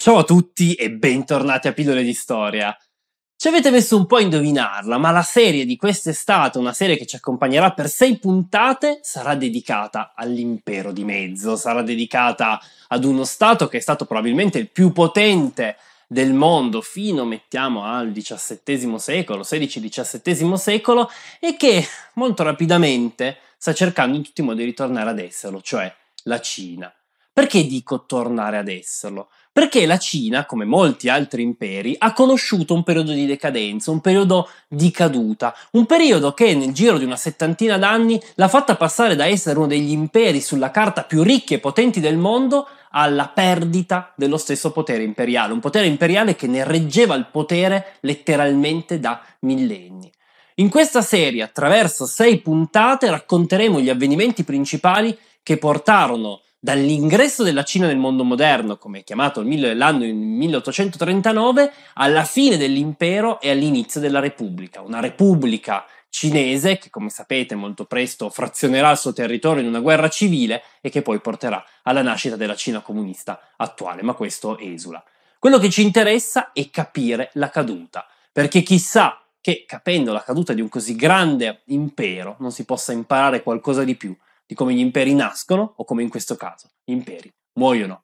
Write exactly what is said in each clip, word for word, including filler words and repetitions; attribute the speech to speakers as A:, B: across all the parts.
A: Ciao a tutti e bentornati a Pillole di Storia. Ci avete messo un po' a indovinarla, ma la serie di quest'estate, una serie che ci accompagnerà per sei puntate, sarà dedicata all'impero di mezzo, sarà dedicata ad uno stato che è stato probabilmente il più potente del mondo fino, mettiamo, al diciassettesimo secolo, sedici-diciassettesimo secolo, e che molto rapidamente sta cercando in tutti i modi di ritornare ad esserlo, cioè la Cina. Perché dico tornare ad esserlo? Perché la Cina, come molti altri imperi, ha conosciuto un periodo di decadenza, un periodo di caduta, un periodo che nel giro di una settantina d'anni l'ha fatta passare da essere uno degli imperi sulla carta più ricchi e potenti del mondo alla perdita dello stesso potere imperiale, un potere imperiale che ne reggeva il potere letteralmente da millenni. In questa serie, attraverso sei puntate, racconteremo gli avvenimenti principali che portarono dall'ingresso della Cina nel mondo moderno, come è chiamato l'anno milleottocentotrentanove, alla fine dell'impero e all'inizio della Repubblica. Una Repubblica cinese che, come sapete, molto presto frazionerà il suo territorio in una guerra civile e che poi porterà alla nascita della Cina comunista attuale, ma questo esula. Quello che ci interessa è capire la caduta, perché chissà che, capendo la caduta di un così grande impero, non si possa imparare qualcosa di più di come gli imperi nascono o come in questo caso gli imperi muoiono.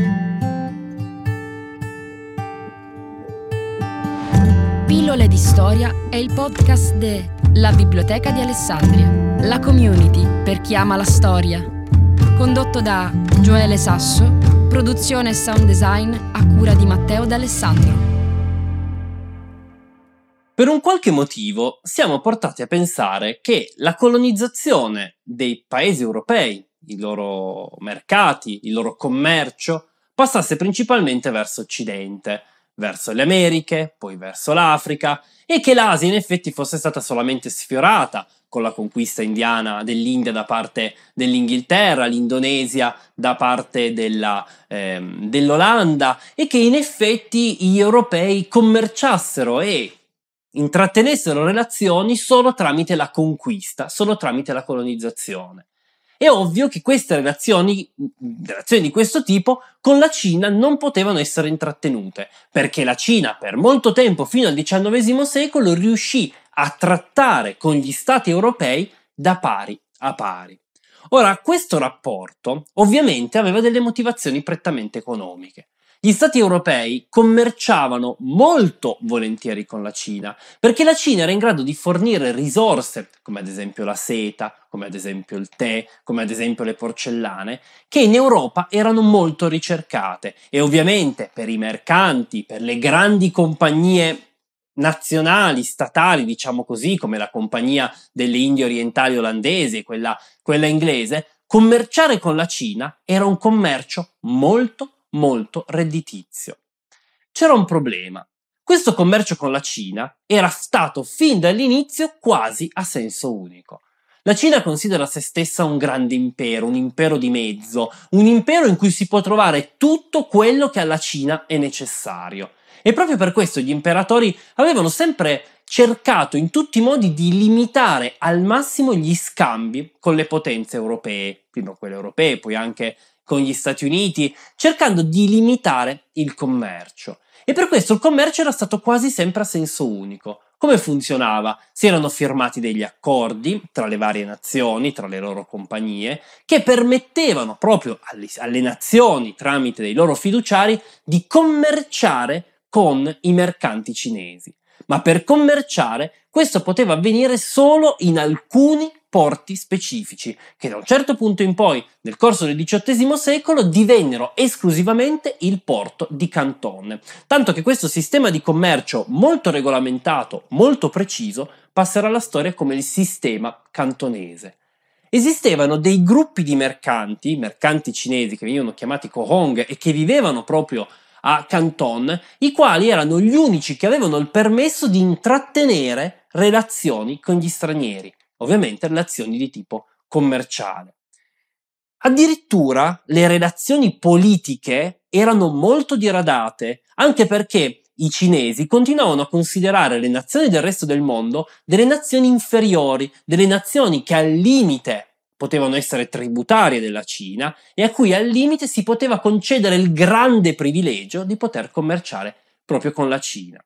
B: Pillole di Storia è il podcast de La Biblioteca di Alessandria, la community per chi ama la storia. Condotto da Gioele Sasso, produzione e sound design a cura di Matteo D'Alessandro.
A: Per un qualche motivo siamo portati a pensare che la colonizzazione dei paesi europei, i loro mercati, il loro commercio, passasse principalmente verso Occidente, verso le Americhe, poi verso l'Africa, e che l'Asia in effetti fosse stata solamente sfiorata con la conquista indiana dell'India da parte dell'Inghilterra, l'Indonesia da parte della, ehm, dell'Olanda, e che in effetti gli europei commerciassero e intrattenessero relazioni solo tramite la conquista, solo tramite la colonizzazione. È ovvio che queste relazioni, relazioni di questo tipo, con la Cina non potevano essere intrattenute, perché la Cina per molto tempo, fino al diciannovesimo secolo, riuscì a trattare con gli stati europei da pari a pari. Ora, questo rapporto ovviamente aveva delle motivazioni prettamente economiche. Gli stati europei commerciavano molto volentieri con la Cina, perché la Cina era in grado di fornire risorse, come ad esempio la seta, come ad esempio il tè, come ad esempio le porcellane, che in Europa erano molto ricercate e ovviamente per i mercanti, per le grandi compagnie nazionali, statali, diciamo così, come la compagnia delle Indie Orientali olandesi, quella, quella inglese, commerciare con la Cina era un commercio molto molto redditizio. C'era un problema. Questo commercio con la Cina era stato fin dall'inizio quasi a senso unico. La Cina considera se stessa un grande impero, un impero di mezzo, un impero in cui si può trovare tutto quello che alla Cina è necessario. E proprio per questo gli imperatori avevano sempre cercato in tutti i modi di limitare al massimo gli scambi con le potenze europee, prima quelle europee, poi anche con gli Stati Uniti, cercando di limitare il commercio. E per questo il commercio era stato quasi sempre a senso unico. Come funzionava? Si erano firmati degli accordi tra le varie nazioni, tra le loro compagnie, che permettevano proprio alle, alle nazioni, tramite dei loro fiduciari, di commerciare con i mercanti cinesi. Ma per commerciare questo poteva avvenire solo in alcuni porti specifici, che da un certo punto in poi, nel corso del diciottesimo secolo, divennero esclusivamente il porto di Canton. Tanto che questo sistema di commercio molto regolamentato, molto preciso, passerà alla storia come il sistema cantonese. Esistevano dei gruppi di mercanti, mercanti cinesi che venivano chiamati Kohong e che vivevano proprio a Canton, i quali erano gli unici che avevano il permesso di intrattenere relazioni con gli stranieri, ovviamente relazioni di tipo commerciale. Addirittura le relazioni politiche erano molto diradate, anche perché i cinesi continuavano a considerare le nazioni del resto del mondo delle nazioni inferiori, delle nazioni che al limite potevano essere tributarie della Cina e a cui al limite si poteva concedere il grande privilegio di poter commerciare proprio con la Cina.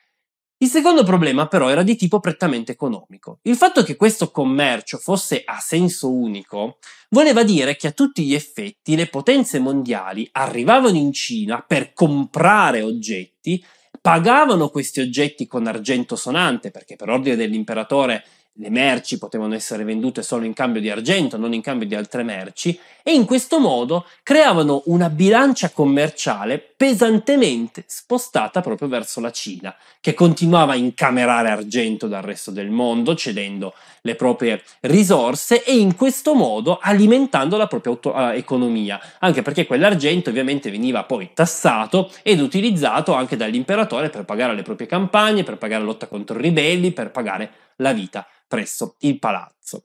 A: Il secondo problema però era di tipo prettamente economico. Il fatto che questo commercio fosse a senso unico voleva dire che a tutti gli effetti le potenze mondiali arrivavano in Cina per comprare oggetti, pagavano questi oggetti con argento sonante, perché per ordine dell'imperatore le merci potevano essere vendute solo in cambio di argento, non in cambio di altre merci, e in questo modo creavano una bilancia commerciale pesantemente spostata proprio verso la Cina, che continuava a incamerare argento dal resto del mondo, cedendo le proprie risorse e in questo modo alimentando la propria auto- uh, economia, anche perché quell'argento ovviamente veniva poi tassato ed utilizzato anche dall'imperatore per pagare le proprie campagne, per pagare la lotta contro i ribelli, per pagare la vita presso il palazzo.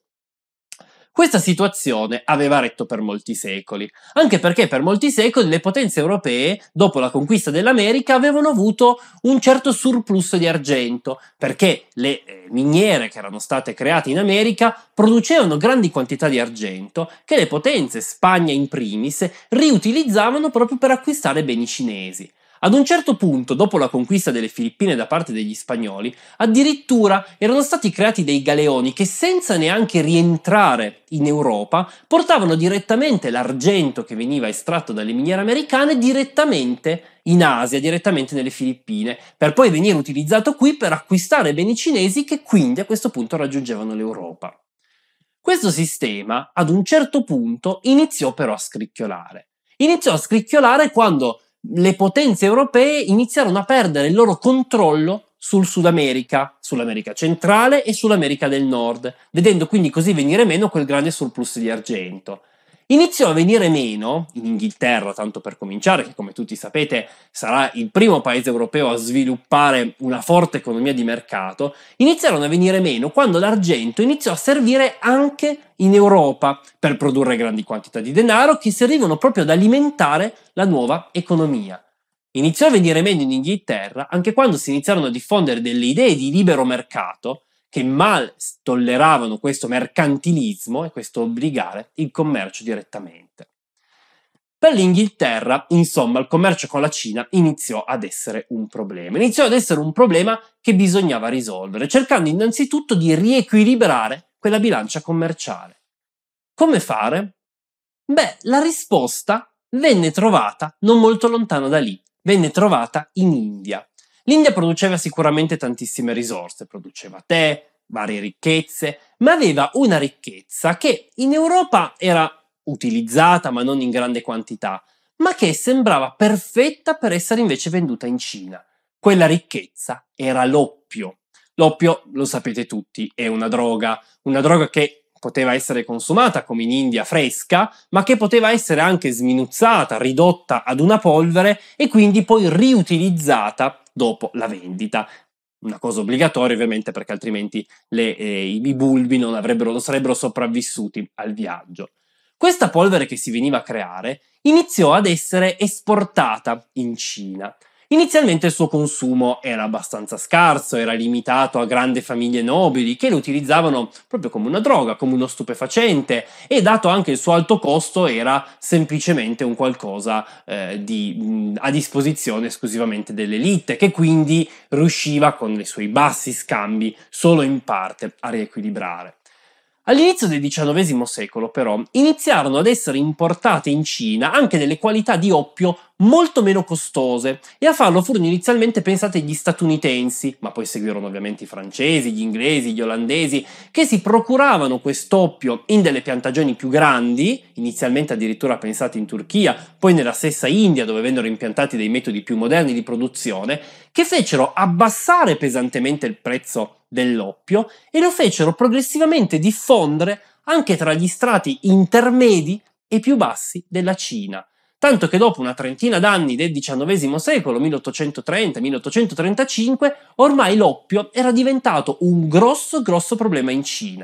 A: Questa situazione aveva retto per molti secoli, anche perché per molti secoli le potenze europee, dopo la conquista dell'America, avevano avuto un certo surplus di argento, perché le eh, miniere che erano state create in America producevano grandi quantità di argento che le potenze, Spagna in primis, riutilizzavano proprio per acquistare beni cinesi. Ad un certo punto, dopo la conquista delle Filippine da parte degli spagnoli, addirittura erano stati creati dei galeoni che senza neanche rientrare in Europa portavano direttamente l'argento che veniva estratto dalle miniere americane direttamente in Asia, direttamente nelle Filippine, per poi venire utilizzato qui per acquistare beni cinesi che quindi a questo punto raggiungevano l'Europa. Questo sistema ad un certo punto iniziò però a scricchiolare. Iniziò a scricchiolare quando le potenze europee iniziarono a perdere il loro controllo sul Sud America, sull'America centrale e sull'America del Nord, vedendo quindi così venire meno quel grande surplus di argento. Iniziò a venire meno, in Inghilterra, tanto per cominciare, che come tutti sapete sarà il primo paese europeo a sviluppare una forte economia di mercato, iniziarono a venire meno quando l'argento iniziò a servire anche in Europa per produrre grandi quantità di denaro che servivano proprio ad alimentare la nuova economia. Iniziò a venire meno in Inghilterra anche quando si iniziarono a diffondere delle idee di libero mercato che mal tolleravano questo mercantilismo e questo obbligare il commercio direttamente. Per l'Inghilterra, insomma, il commercio con la Cina iniziò ad essere un problema. Iniziò ad essere un problema che bisognava risolvere, cercando innanzitutto di riequilibrare quella bilancia commerciale. Come fare? Beh, la risposta venne trovata non molto lontano da lì, venne trovata in India. L'India produceva sicuramente tantissime risorse, produceva tè, varie ricchezze, ma aveva una ricchezza che in Europa era utilizzata ma non in grande quantità, ma che sembrava perfetta per essere invece venduta in Cina. Quella ricchezza era l'oppio. L'oppio, lo sapete tutti, è una droga, una droga che poteva essere consumata come in India fresca, ma che poteva essere anche sminuzzata, ridotta ad una polvere e quindi poi riutilizzata dopo la vendita. Una cosa obbligatoria ovviamente perché altrimenti le, eh, i bulbi non, avrebbero, non sarebbero sopravvissuti al viaggio. Questa polvere che si veniva a creare iniziò ad essere esportata in Cina. Inizialmente il suo consumo era abbastanza scarso, era limitato a grandi famiglie nobili che lo utilizzavano proprio come una droga, come uno stupefacente e dato anche il suo alto costo era semplicemente un qualcosa eh, di, mh, a disposizione esclusivamente dell'elite che quindi riusciva con i suoi bassi scambi solo in parte a riequilibrare. All'inizio del diciannovesimo secolo, però, iniziarono ad essere importate in Cina anche delle qualità di oppio molto meno costose e a farlo furono inizialmente pensate gli statunitensi, ma poi seguirono ovviamente i francesi, gli inglesi, gli olandesi, che si procuravano quest'oppio in delle piantagioni più grandi, inizialmente addirittura pensate in Turchia, poi nella stessa India dove vennero impiantati dei metodi più moderni di produzione, che fecero abbassare pesantemente il prezzo dell'oppio e lo fecero progressivamente diffondere anche tra gli strati intermedi e più bassi della Cina. Tanto che dopo una trentina d'anni del diciannovesimo secolo, milleottocentotrenta milleottocentotrentacinque, ormai l'oppio era diventato un grosso grosso problema in Cina.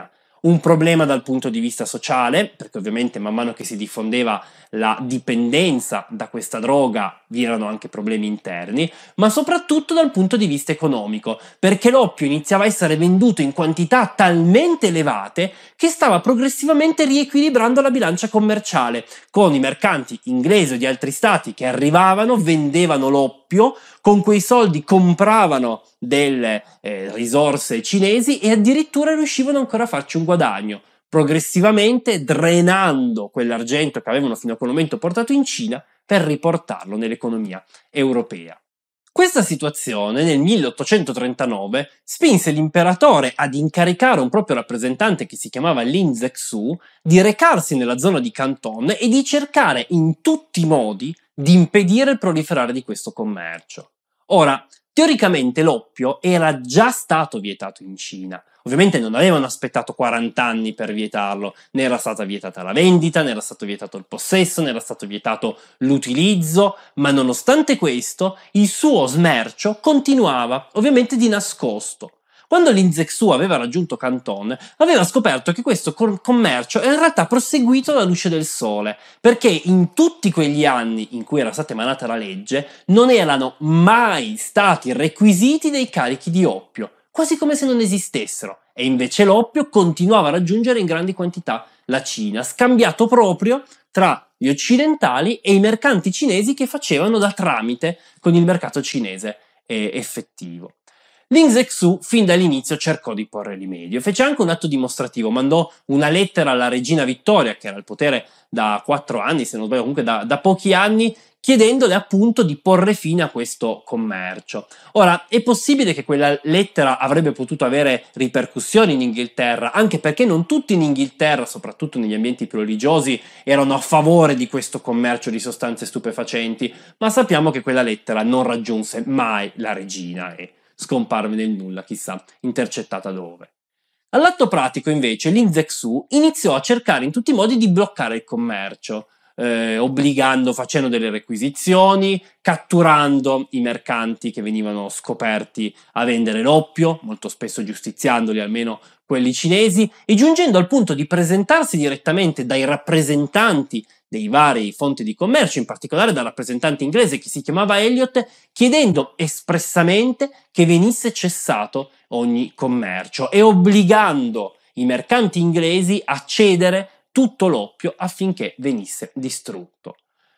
A: un problema dal punto di vista sociale, perché ovviamente man mano che si diffondeva la dipendenza da questa droga vi erano anche problemi interni, ma soprattutto dal punto di vista economico, perché l'oppio iniziava a essere venduto in quantità talmente elevate che stava progressivamente riequilibrando la bilancia commerciale, con i mercanti inglesi o di altri stati che arrivavano, vendevano l'oppio, con quei soldi compravano delle eh, risorse cinesi e addirittura riuscivano ancora a farci un guadagno, progressivamente drenando quell'argento che avevano fino a quel momento portato in Cina per riportarlo nell'economia europea. Questa situazione nel milleottocentotrentanove spinse l'imperatore ad incaricare un proprio rappresentante che si chiamava Lin Zexu di recarsi nella zona di Canton e di cercare in tutti i modi di impedire il proliferare di questo commercio. Ora, teoricamente l'oppio era già stato vietato in Cina. Ovviamente non avevano aspettato quaranta anni per vietarlo, ne era stata vietata la vendita, ne era stato vietato il possesso, ne era stato vietato l'utilizzo, ma nonostante questo il suo smercio continuava, ovviamente di nascosto. Quando Lin Zexu aveva raggiunto Canton, aveva scoperto che questo commercio era in realtà proseguito alla luce del sole, perché in tutti quegli anni in cui era stata emanata la legge non erano mai stati requisiti dei carichi di oppio, quasi come se non esistessero, e invece l'oppio continuava a raggiungere in grandi quantità la Cina, scambiato proprio tra gli occidentali e i mercanti cinesi che facevano da tramite con il mercato cinese eh, effettivo. Lin Zexu fin dall'inizio cercò di porre rimedio, fece anche un atto dimostrativo, mandò una lettera alla regina Vittoria, che era al potere da quattro anni, se non sbaglio, comunque da, da pochi anni, chiedendole appunto di porre fine a questo commercio. Ora, è possibile che quella lettera avrebbe potuto avere ripercussioni in Inghilterra, anche perché non tutti in Inghilterra, soprattutto negli ambienti più religiosi, erano a favore di questo commercio di sostanze stupefacenti, ma sappiamo che quella lettera non raggiunse mai la regina e scomparve nel nulla, chissà, intercettata dove. All'atto pratico, invece, Lin Zexu iniziò a cercare in tutti i modi di bloccare il commercio, eh, obbligando, facendo delle requisizioni, catturando i mercanti che venivano scoperti a vendere l'oppio, molto spesso giustiziandoli, almeno quelli cinesi, e giungendo al punto di presentarsi direttamente dai rappresentanti dei vari fonti di commercio, in particolare dal rappresentante inglese che si chiamava Elliot, chiedendo espressamente che venisse cessato ogni commercio e obbligando i mercanti inglesi a cedere tutto l'oppio affinché venisse distrutto.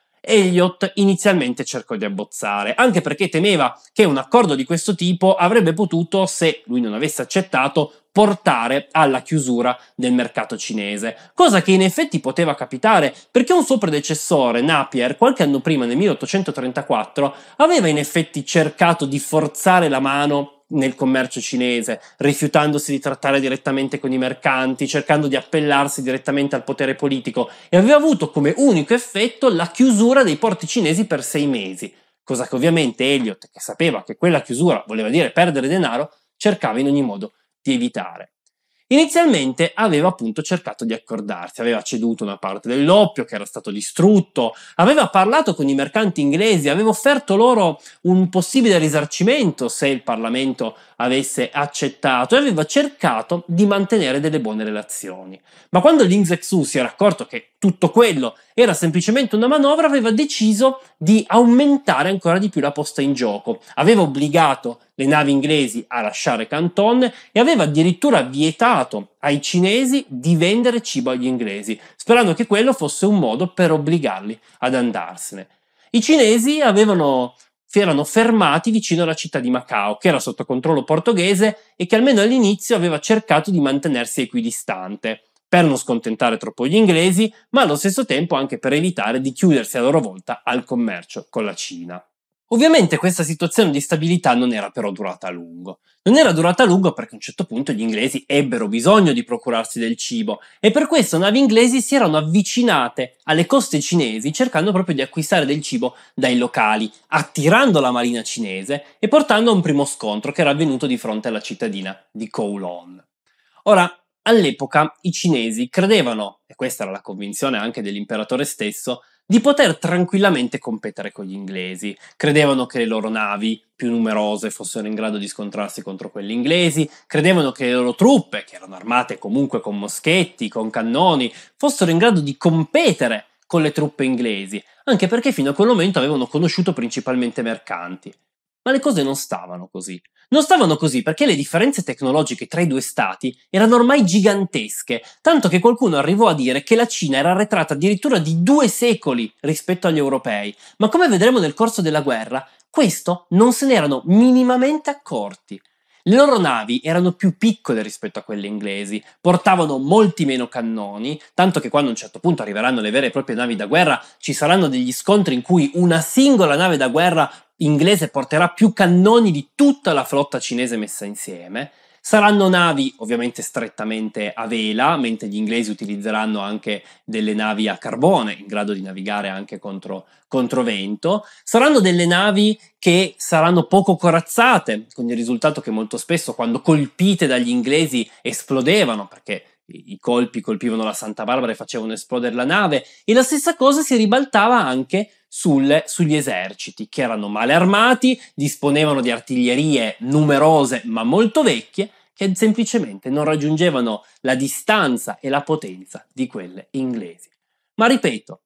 A: Elliot inizialmente cercò di abbozzare, anche perché temeva che un accordo di questo tipo avrebbe potuto, se lui non avesse accettato, portare alla chiusura del mercato cinese, cosa che in effetti poteva capitare perché un suo predecessore, Napier, qualche anno prima, nel milleottocentotrentaquattro, aveva in effetti cercato di forzare la mano nel commercio cinese, rifiutandosi di trattare direttamente con i mercanti, cercando di appellarsi direttamente al potere politico, e aveva avuto come unico effetto la chiusura dei porti cinesi per sei mesi, cosa che ovviamente Elliot, che sapeva che quella chiusura voleva dire perdere denaro, cercava in ogni modo di evitare. Inizialmente aveva appunto cercato di accordarsi, aveva ceduto una parte dell'oppio che era stato distrutto, aveva parlato con i mercanti inglesi, aveva offerto loro un possibile risarcimento se il Parlamento avesse accettato e aveva cercato di mantenere delle buone relazioni. Ma quando Lin Zexu si era accorto che tutto quello era semplicemente una manovra, aveva deciso di aumentare ancora di più la posta in gioco. Aveva obbligato le navi inglesi a lasciare Canton e aveva addirittura vietato ai cinesi di vendere cibo agli inglesi, sperando che quello fosse un modo per obbligarli ad andarsene. I cinesi avevano si erano fermati vicino alla città di Macao, che era sotto controllo portoghese e che almeno all'inizio aveva cercato di mantenersi equidistante, per non scontentare troppo gli inglesi, ma allo stesso tempo anche per evitare di chiudersi a loro volta al commercio con la Cina. Ovviamente questa situazione di stabilità non era però durata a lungo. Non era durata a lungo perché a un certo punto gli inglesi ebbero bisogno di procurarsi del cibo e per questo navi inglesi si erano avvicinate alle coste cinesi cercando proprio di acquistare del cibo dai locali, attirando la marina cinese e portando a un primo scontro che era avvenuto di fronte alla cittadina di Kowloon. Ora, all'epoca i cinesi credevano, e questa era la convinzione anche dell'imperatore stesso, di poter tranquillamente competere con gli inglesi. Credevano che le loro navi più numerose fossero in grado di scontrarsi contro quelle inglesi, credevano che le loro truppe, che erano armate comunque con moschetti, con cannoni, fossero in grado di competere con le truppe inglesi, anche perché fino a quel momento avevano conosciuto principalmente mercanti. Ma le cose non stavano così. Non stavano così perché le differenze tecnologiche tra i due stati erano ormai gigantesche, tanto che qualcuno arrivò a dire che la Cina era arretrata addirittura di due secoli rispetto agli europei, ma come vedremo nel corso della guerra, questo non se ne erano minimamente accorti. Le loro navi erano più piccole rispetto a quelle inglesi, portavano molti meno cannoni, tanto che quando a un certo punto arriveranno le vere e proprie navi da guerra, ci saranno degli scontri in cui una singola nave da guerra inglese porterà più cannoni di tutta la flotta cinese messa insieme. Saranno navi ovviamente strettamente a vela, mentre gli inglesi utilizzeranno anche delle navi a carbone, in grado di navigare anche contro, contro vento. Saranno delle navi che saranno poco corazzate, con il risultato che molto spesso quando colpite dagli inglesi esplodevano, perché i colpi colpivano la Santa Barbara e facevano esplodere la nave, e la stessa cosa si ribaltava anche sul, sugli eserciti, che erano male armati, disponevano di artiglierie numerose ma molto vecchie, che semplicemente non raggiungevano la distanza e la potenza di quelle inglesi. Ma ripeto,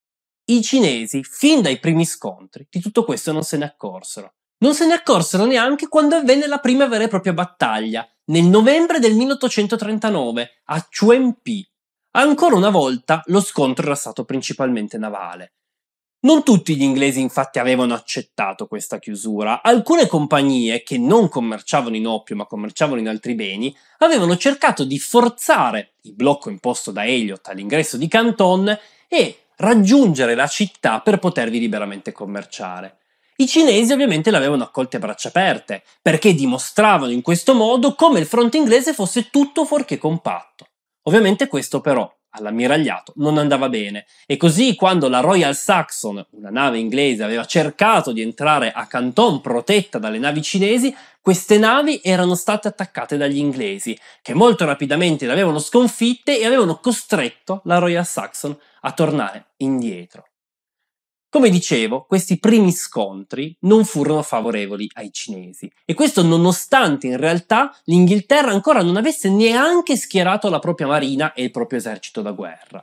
A: i cinesi, fin dai primi scontri, di tutto questo non se ne accorsero. Non se ne accorsero neanche quando avvenne la prima vera e propria battaglia, nel novembre del milleottocentotrentanove, a Chuenpi. Ancora una volta lo scontro era stato principalmente navale. Non tutti gli inglesi infatti avevano accettato questa chiusura. Alcune compagnie, che non commerciavano in oppio ma commerciavano in altri beni, avevano cercato di forzare il blocco imposto da Elliot all'ingresso di Canton e raggiungere la città per potervi liberamente commerciare. I cinesi ovviamente l'avevano accolta a braccia aperte, perché dimostravano in questo modo come il fronte inglese fosse tutto fuorché compatto. Ovviamente questo però all'ammiragliato non andava bene, e così quando la Royal Saxon, una nave inglese, aveva cercato di entrare a Canton protetta dalle navi cinesi, queste navi erano state attaccate dagli inglesi, che molto rapidamente le avevano sconfitte e avevano costretto la Royal Saxon a tornare indietro. Come dicevo, questi primi scontri non furono favorevoli ai cinesi, e questo nonostante in realtà l'Inghilterra ancora non avesse neanche schierato la propria marina e il proprio esercito da guerra.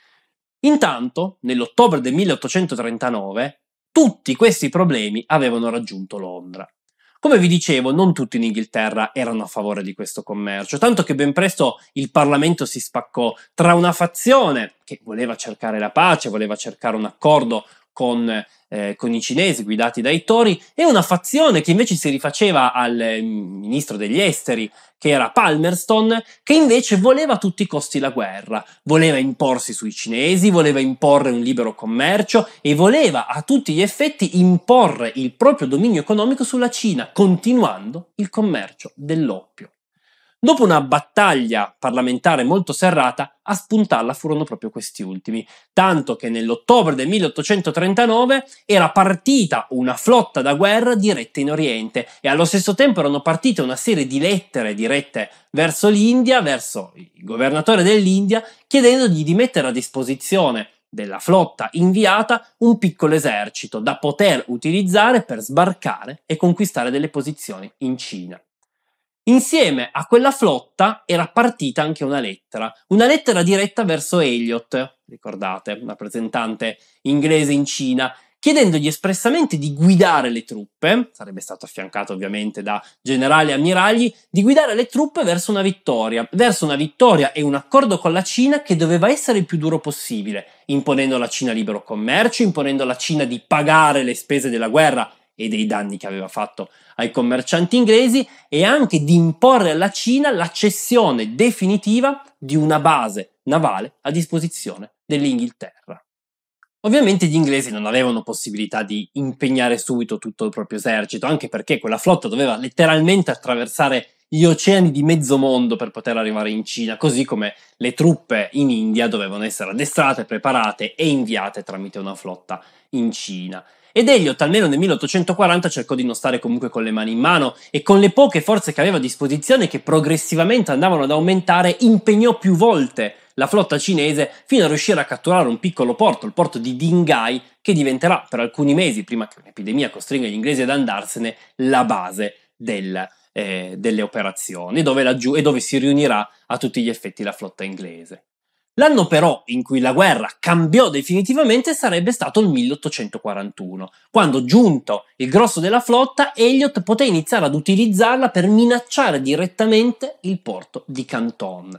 A: Intanto, nell'ottobre del milleottocentotrentanove, tutti questi problemi avevano raggiunto Londra. Come vi dicevo, non tutti in Inghilterra erano a favore di questo commercio, tanto che ben presto il Parlamento si spaccò tra una fazione che voleva cercare la pace, voleva cercare un accordo Con, eh, con i cinesi guidati dai Tory, e una fazione che invece si rifaceva al eh, ministro degli esteri, che era Palmerston, che invece voleva a tutti i costi la guerra, voleva imporsi sui cinesi, voleva imporre un libero commercio e voleva a tutti gli effetti imporre il proprio dominio economico sulla Cina, continuando il commercio dell'oppio. Dopo una battaglia parlamentare molto serrata, a spuntarla furono proprio questi ultimi, tanto che nell'ottobre del milleottocentotrentanove era partita una flotta da guerra diretta in Oriente, e allo stesso tempo erano partite una serie di lettere dirette verso l'India, verso il governatore dell'India, chiedendogli di mettere a disposizione della flotta inviata un piccolo esercito da poter utilizzare per sbarcare e conquistare delle posizioni in Cina. Insieme a quella flotta era partita anche una lettera, una lettera diretta verso Elliot, ricordate, un rappresentante inglese in Cina, chiedendogli espressamente di guidare le truppe, sarebbe stato affiancato ovviamente da generali e ammiragli, di guidare le truppe verso una vittoria, verso una vittoria e un accordo con la Cina che doveva essere il più duro possibile, imponendo alla Cina libero commercio, imponendo alla Cina di pagare le spese della guerra e dei danni che aveva fatto ai commercianti inglesi, e anche di imporre alla Cina la cessione definitiva di una base navale a disposizione dell'Inghilterra. Ovviamente gli inglesi non avevano possibilità di impegnare subito tutto il proprio esercito, anche perché quella flotta doveva letteralmente attraversare gli oceani di mezzo mondo per poter arrivare in Cina, così come le truppe in India dovevano essere addestrate, preparate e inviate tramite una flotta in Cina. Ed Elliot, almeno nel milleottocentoquaranta, cercò di non stare comunque con le mani in mano, e con le poche forze che aveva a disposizione, che progressivamente andavano ad aumentare, impegnò più volte la flotta cinese fino a riuscire a catturare un piccolo porto, il porto di Dinghai, che diventerà per alcuni mesi, prima che un'epidemia costringa gli inglesi ad andarsene, la base del, eh, delle operazioni, dove laggiù, e dove si riunirà a tutti gli effetti la flotta inglese. L'anno però in cui la guerra cambiò definitivamente sarebbe stato il milleottocentoquarantuno, quando, giunto il grosso della flotta, Elliot poté iniziare ad utilizzarla per minacciare direttamente il porto di Canton.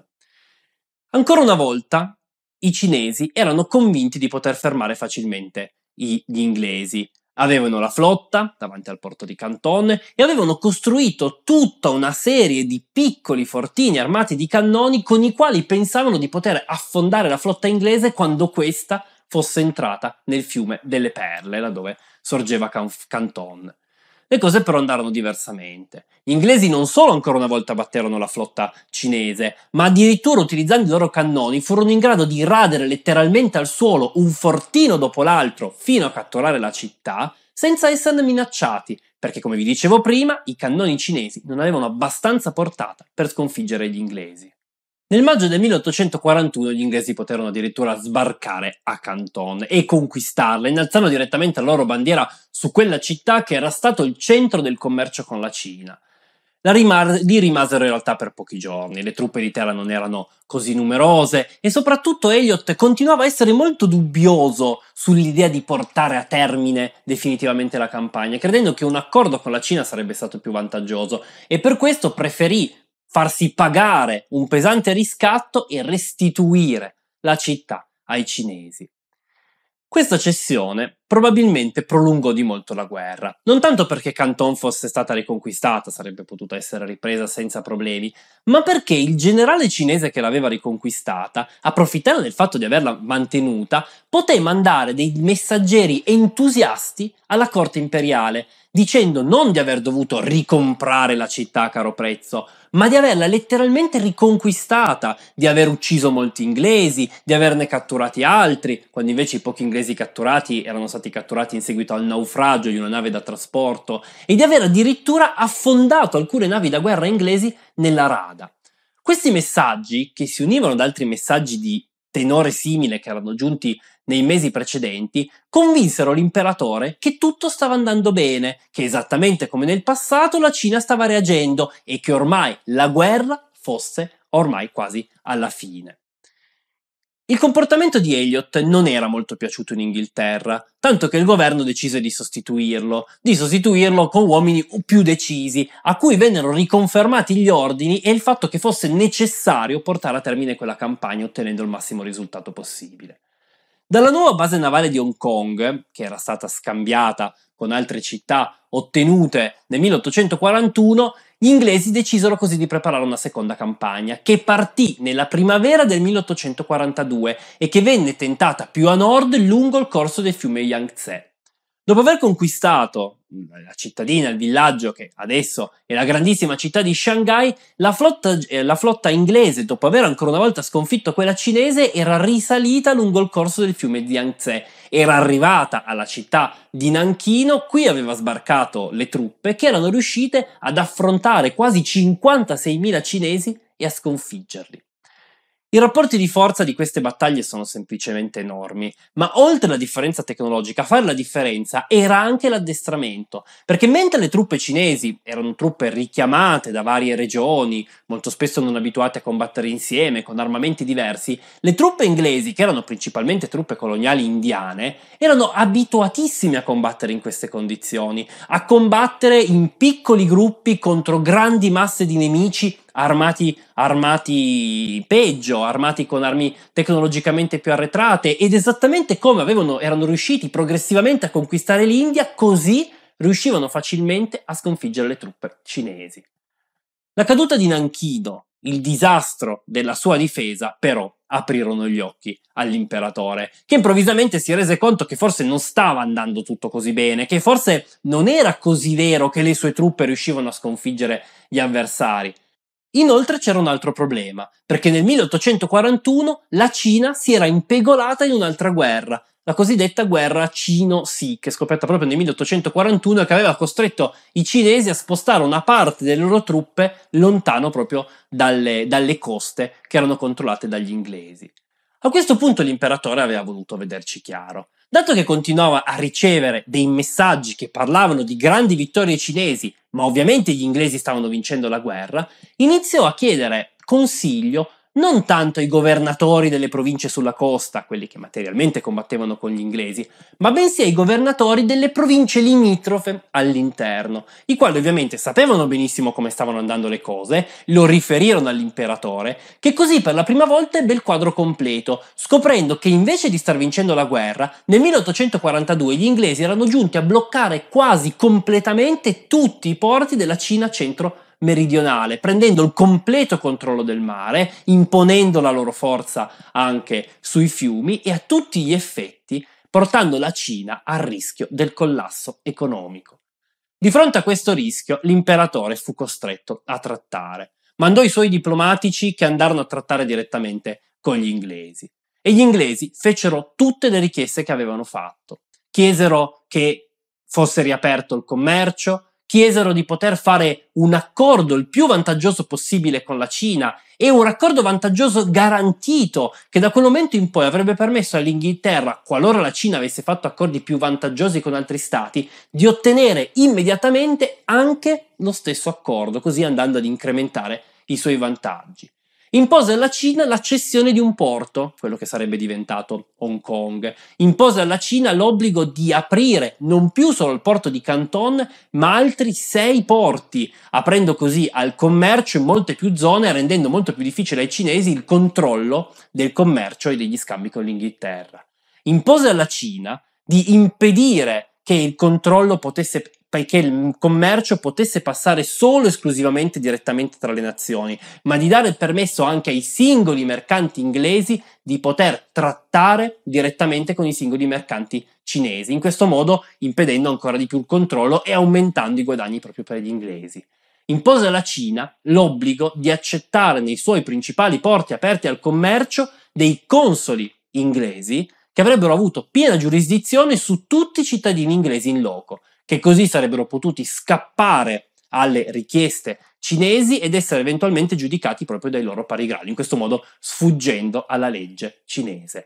A: Ancora una volta, i cinesi erano convinti di poter fermare facilmente gli inglesi. Avevano la flotta davanti al porto di Canton e avevano costruito tutta una serie di piccoli fortini armati di cannoni con i quali pensavano di poter affondare la flotta inglese quando questa fosse entrata nel fiume delle Perle, là dove sorgeva Canton. Le cose però andarono diversamente. Gli inglesi non solo ancora una volta batterono la flotta cinese, ma addirittura utilizzando i loro cannoni furono in grado di radere letteralmente al suolo un fortino dopo l'altro fino a catturare la città senza esserne minacciati, perché come vi dicevo prima i cannoni cinesi non avevano abbastanza portata per sconfiggere gli inglesi. Nel maggio del milleottocentoquarantuno gli inglesi poterono addirittura sbarcare a Canton e conquistarla, innalzando direttamente la loro bandiera su quella città che era stato il centro del commercio con la Cina. La rimar- lì rimasero in realtà per pochi giorni, le truppe di terra non erano così numerose e soprattutto Elliot continuava a essere molto dubbioso sull'idea di portare a termine definitivamente la campagna, credendo che un accordo con la Cina sarebbe stato più vantaggioso, e per questo preferì farsi pagare un pesante riscatto e restituire la città ai cinesi. Questa cessione probabilmente prolungò di molto la guerra, non tanto perché Canton fosse stata riconquistata, sarebbe potuta essere ripresa senza problemi, ma perché il generale cinese che l'aveva riconquistata, approfittando del fatto di averla mantenuta, poté mandare dei messaggeri entusiasti alla corte imperiale, dicendo non di aver dovuto ricomprare la città a caro prezzo, ma di averla letteralmente riconquistata, di aver ucciso molti inglesi, di averne catturati altri, quando invece i pochi inglesi catturati erano stati catturati in seguito al naufragio di una nave da trasporto, e di aver addirittura affondato alcune navi da guerra inglesi nella rada. Questi messaggi, che si univano ad altri messaggi di tenore simile che erano giunti nei mesi precedenti, convinsero l'imperatore che tutto stava andando bene, che esattamente come nel passato la Cina stava reagendo e che ormai la guerra fosse ormai quasi alla fine. Il comportamento di Elliot non era molto piaciuto in Inghilterra, tanto che il governo decise di sostituirlo, di sostituirlo con uomini più decisi, a cui vennero riconfermati gli ordini e il fatto che fosse necessario portare a termine quella campagna ottenendo il massimo risultato possibile. Dalla nuova base navale di Hong Kong, che era stata scambiata con altre città ottenute nel milleottocentoquarantuno, gli inglesi decisero così di preparare una seconda campagna, che partì nella primavera del milleottocentoquarantadue e che venne tentata più a nord lungo il corso del fiume Yangtze. Dopo aver conquistato la cittadina, il villaggio che adesso è la grandissima città di Shanghai, la flotta, eh, la flotta inglese, dopo aver ancora una volta sconfitto quella cinese, era risalita lungo il corso del fiume Yangtze, era arrivata alla città di Nanchino, qui aveva sbarcato le truppe che erano riuscite ad affrontare quasi cinquantaseimila cinesi e a sconfiggerli. I rapporti di forza di queste battaglie sono semplicemente enormi, ma oltre alla differenza tecnologica, a fare la differenza era anche l'addestramento, perché mentre le truppe cinesi erano truppe richiamate da varie regioni, molto spesso non abituate a combattere insieme, con armamenti diversi, le truppe inglesi, che erano principalmente truppe coloniali indiane, erano abituatissime a combattere in queste condizioni, a combattere in piccoli gruppi contro grandi masse di nemici armati, armati peggio, armati con armi tecnologicamente più arretrate, ed esattamente come avevano, erano riusciti progressivamente a conquistare l'India, così riuscivano facilmente a sconfiggere le truppe cinesi. La caduta di Nanchino, il disastro della sua difesa, però aprirono gli occhi all'imperatore, che improvvisamente si rese conto che forse non stava andando tutto così bene, che forse non era così vero che le sue truppe riuscivano a sconfiggere gli avversari. Inoltre c'era un altro problema, perché nel milleottocentoquarantuno la Cina si era impegolata in un'altra guerra, la cosiddetta guerra Cino-Sikh, scoppiata proprio nel milleottocentoquarantuno e che aveva costretto i cinesi a spostare una parte delle loro truppe lontano proprio dalle, dalle coste che erano controllate dagli inglesi. A questo punto l'imperatore aveva voluto vederci chiaro. Dato che continuava a ricevere dei messaggi che parlavano di grandi vittorie cinesi, ma ovviamente gli inglesi stavano vincendo la guerra, iniziò a chiedere consiglio non tanto ai governatori delle province sulla costa, quelli che materialmente combattevano con gli inglesi, ma bensì ai governatori delle province limitrofe all'interno, i quali ovviamente sapevano benissimo come stavano andando le cose, lo riferirono all'imperatore, che così per la prima volta ebbe il quadro completo, scoprendo che invece di star vincendo la guerra, nel milleottocentoquarantadue gli inglesi erano giunti a bloccare quasi completamente tutti i porti della Cina centro meridionale, prendendo il completo controllo del mare, imponendo la loro forza anche sui fiumi e a tutti gli effetti portando la Cina al rischio del collasso economico. Di fronte a questo rischio, l'imperatore fu costretto a trattare. Mandò i suoi diplomatici che andarono a trattare direttamente con gli inglesi. E gli inglesi fecero tutte le richieste che avevano fatto. Chiesero che fosse riaperto il commercio, chiesero di poter fare un accordo il più vantaggioso possibile con la Cina e un accordo vantaggioso garantito che da quel momento in poi avrebbe permesso all'Inghilterra, qualora la Cina avesse fatto accordi più vantaggiosi con altri stati, di ottenere immediatamente anche lo stesso accordo, così andando ad incrementare i suoi vantaggi. Impose alla Cina la cessione di un porto, quello che sarebbe diventato Hong Kong. Impose alla Cina l'obbligo di aprire non più solo il porto di Canton, ma altri sei porti, aprendo così al commercio in molte più zone e rendendo molto più difficile ai cinesi il controllo del commercio e degli scambi con l'Inghilterra. Impose alla Cina di impedire che il controllo potesse perché il commercio potesse passare solo e esclusivamente direttamente tra le nazioni, ma di dare il permesso anche ai singoli mercanti inglesi di poter trattare direttamente con i singoli mercanti cinesi, in questo modo impedendo ancora di più il controllo e aumentando i guadagni proprio per gli inglesi. Impose alla Cina l'obbligo di accettare nei suoi principali porti aperti al commercio dei consoli inglesi che avrebbero avuto piena giurisdizione su tutti i cittadini inglesi in loco, che così sarebbero potuti scappare alle richieste cinesi ed essere eventualmente giudicati proprio dai loro pari gradi, in questo modo sfuggendo alla legge cinese.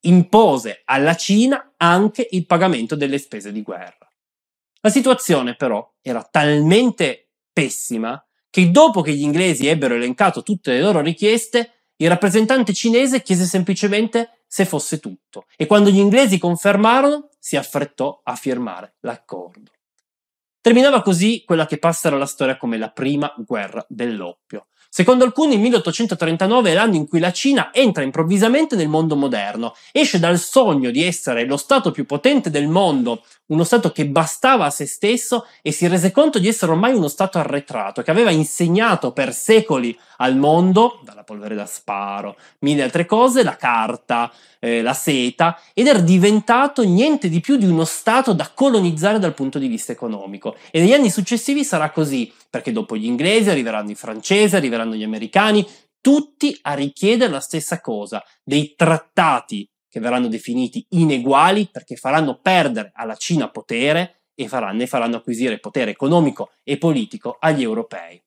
A: Impose alla Cina anche il pagamento delle spese di guerra. La situazione però era talmente pessima che dopo che gli inglesi ebbero elencato tutte le loro richieste, il rappresentante cinese chiese semplicemente se fosse tutto e quando gli inglesi confermarono si affrettò a firmare l'accordo. Terminava così quella che passerà alla storia come la prima guerra dell'oppio. Secondo alcuni il milleottocentotrentanove è l'anno in cui la Cina entra improvvisamente nel mondo moderno, esce dal sogno di essere lo stato più potente del mondo, uno stato che bastava a se stesso e si rese conto di essere ormai uno stato arretrato, che aveva insegnato per secoli al mondo, dalla polvere da sparo, mille altre cose, la carta, eh, la seta, ed era diventato niente di più di uno stato da colonizzare dal punto di vista economico. E negli anni successivi sarà così, perché dopo gli inglesi arriveranno i francesi, arriveranno gli americani, tutti a richiedere la stessa cosa, dei trattati che verranno definiti ineguali perché faranno perdere alla Cina potere e faranno, ne faranno acquisire potere economico e politico agli europei.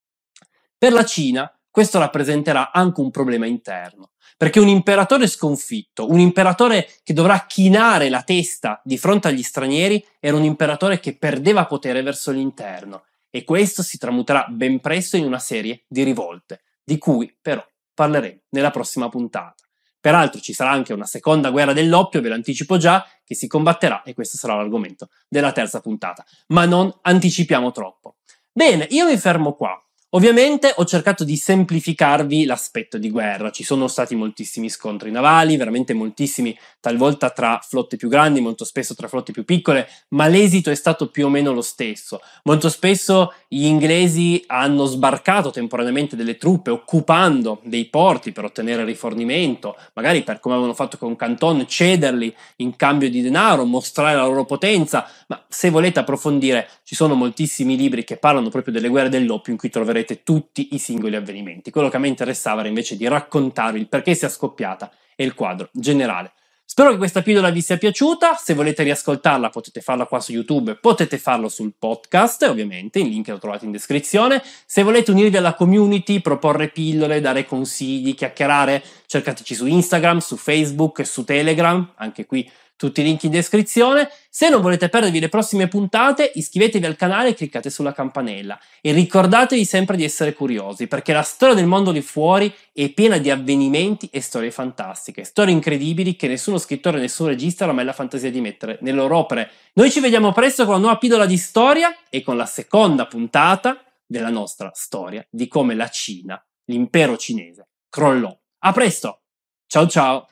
A: Per la Cina questo rappresenterà anche un problema interno, perché un imperatore sconfitto, un imperatore che dovrà chinare la testa di fronte agli stranieri, era un imperatore che perdeva potere verso l'interno e questo si tramuterà ben presto in una serie di rivolte, di cui però parleremo nella prossima puntata. Peraltro ci sarà anche una seconda guerra dell'oppio, ve l'anticipo già, che si combatterà e questo sarà l'argomento della terza puntata, ma non anticipiamo troppo. Bene, io mi fermo qua. Ovviamente ho cercato di semplificarvi l'aspetto di guerra, ci sono stati moltissimi scontri navali, veramente moltissimi, talvolta tra flotte più grandi, molto spesso tra flotte più piccole, ma l'esito è stato più o meno lo stesso. Molto spesso gli inglesi hanno sbarcato temporaneamente delle truppe occupando dei porti per ottenere rifornimento, magari per, come avevano fatto con Canton, cederli in cambio di denaro, mostrare la loro potenza, ma se volete approfondire ci sono moltissimi libri che parlano proprio delle guerre dell'oppio in cui troverete riascolterete tutti i singoli avvenimenti. Quello che a me interessava era invece di raccontarvi il perché sia scoppiata e il quadro generale. Spero che questa pillola vi sia piaciuta. Se volete riascoltarla potete farla qua su YouTube, potete farlo sul podcast, ovviamente, il link lo trovate in descrizione. Se volete unirvi alla community, proporre pillole, dare consigli, chiacchierare, cercateci su Instagram, su Facebook e su Telegram, anche qui tutti i link in descrizione. Se non volete perdervi le prossime puntate, iscrivetevi al canale e cliccate sulla campanella. E ricordatevi sempre di essere curiosi, perché la storia del mondo lì fuori è piena di avvenimenti e storie fantastiche, storie incredibili che nessuno scrittore, nessun regista ha mai la fantasia di mettere nelle loro opere. Noi ci vediamo presto con una nuova pillola di storia e con la seconda puntata della nostra storia di come la Cina, l'impero cinese, crollò. A presto! Ciao ciao!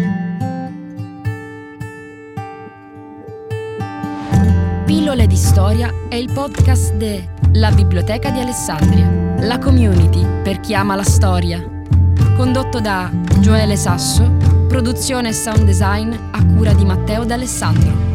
B: Pillole di storia è il podcast de La Biblioteca di Alessandria, la community per chi ama la storia. Condotto da Gioele Sasso, produzione e sound design a cura di Matteo D'Alessandro.